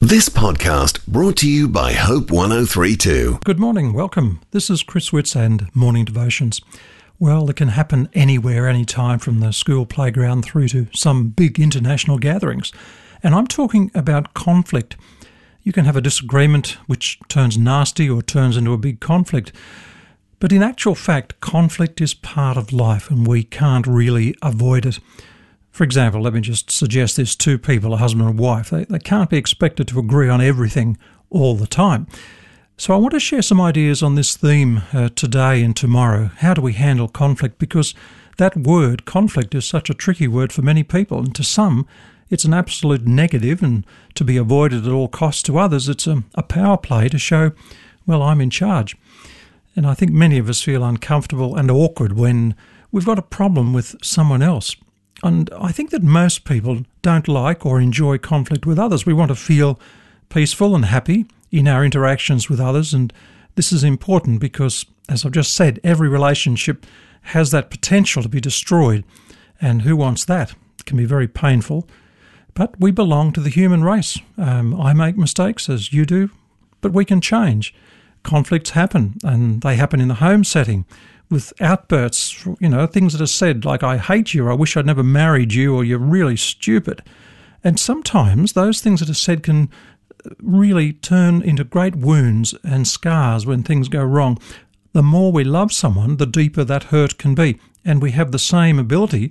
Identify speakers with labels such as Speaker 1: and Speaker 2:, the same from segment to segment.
Speaker 1: This podcast brought to you by Hope 1032.
Speaker 2: Good morning, welcome. This is Chris Witts and Morning Devotions. Well, it can happen anywhere, anytime, from the school playground through to some big international gatherings. And I'm talking about conflict. You can have a disagreement which turns nasty or turns into a big conflict. But in actual fact, conflict is part of life and we can't really avoid it. For example, let me just suggest there's two people, a husband and wife. They can't be expected to agree on everything all the time. So I want to share some ideas on this theme today and tomorrow. How do we handle conflict? Because that word, conflict, is such a tricky word for many people. And to some, it's an absolute negative and to be avoided at all costs. To others, it's a power play to show, well, I'm in charge. And I think many of us feel uncomfortable and awkward when we've got a problem with someone else. And I think that most people don't like or enjoy conflict with others. We want to feel peaceful and happy in our interactions with others. And this is important because, as I've just said, every relationship has that potential to be destroyed. And who wants that? It can be very painful. But we belong to the human race. I make mistakes, as you do, but we can change. Conflicts happen, and they happen in the home setting with outbursts, things that are said like, I hate you, or I wish I'd never married you, or you're really stupid. And sometimes those things that are said can really turn into great wounds and scars when things go wrong. The more we love someone, the deeper that hurt can be. And we have the same ability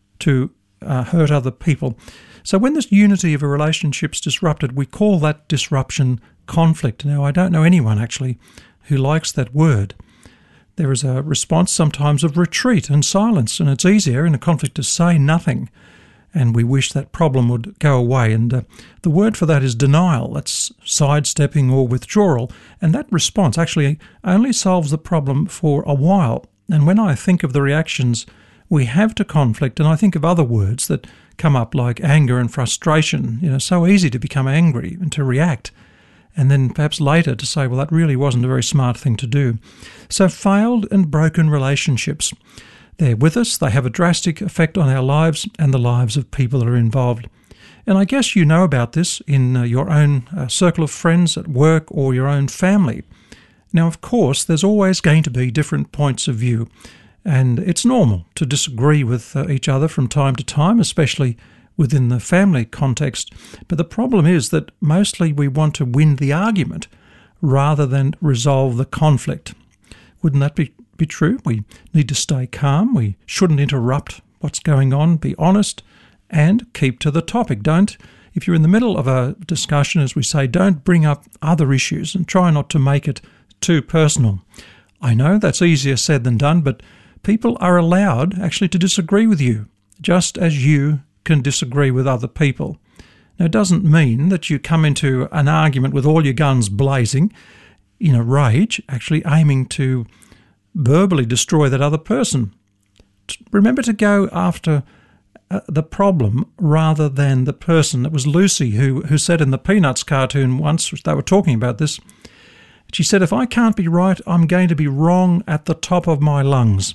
Speaker 2: to hurt other people. So when this unity of a relationship's disrupted, we call that disruption conflict. Now, I don't know anyone actually who likes that word. There is a response sometimes of retreat and silence, and it's easier in a conflict to say nothing, and we wish that problem would go away. And the word for that is denial. That's sidestepping or withdrawal, and that response actually only solves the problem for a while. And when I think of the reactions we have to conflict, and I think of other words that come up like anger and frustration, so easy to become angry and to react, and then perhaps later to say, well, that really wasn't a very smart thing to do. So failed and broken relationships, they're with us, they have a drastic effect on our lives and the lives of people that are involved. And I guess you know about this in your own circle of friends at work or your own family. Now, of course, there's always going to be different points of view, and it's normal to disagree with each other from time to time, especially within the family context. But the problem is that mostly we want to win the argument rather than resolve the conflict. Wouldn't that be true? We need to stay calm. We shouldn't interrupt what's going on. Be honest and keep to the topic. If you're in the middle of a discussion, as we say, don't bring up other issues and try not to make it too personal. I know that's easier said than done, but people are allowed actually to disagree with you, just as you can disagree with other people. Now, it doesn't mean that you come into an argument with all your guns blazing in a rage, actually aiming to verbally destroy that other person. Remember to go after the problem rather than the person. It was Lucy who said in the Peanuts cartoon once, they were talking about this, she said, if I can't be right, I'm going to be wrong at the top of my lungs.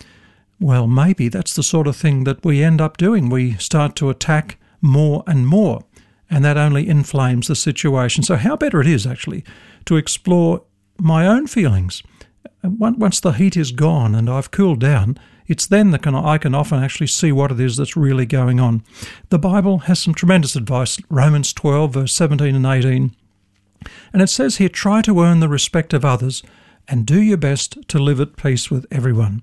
Speaker 2: Well, maybe that's the sort of thing that we end up doing. We start to attack more and more, and that only inflames the situation. So how better it is, actually, to explore my own feelings. Once the heat is gone and I've cooled down, it's then that I can often actually see what it is that's really going on. The Bible has some tremendous advice, Romans 12, verse 17 and 18. And it says here, try to earn the respect of others and do your best to live at peace with everyone.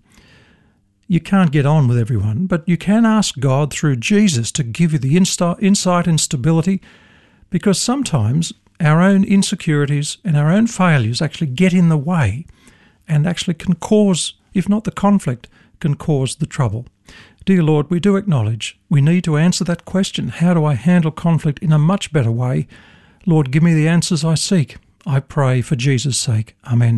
Speaker 2: You can't get on with everyone, but you can ask God through Jesus to give you the insight and stability, because sometimes our own insecurities and our own failures actually get in the way and actually can cause, if not the conflict, can cause the trouble. Dear Lord, we do acknowledge we need to answer that question. How do I handle conflict in a much better way? Lord, give me the answers I seek. I pray for Jesus' sake. Amen.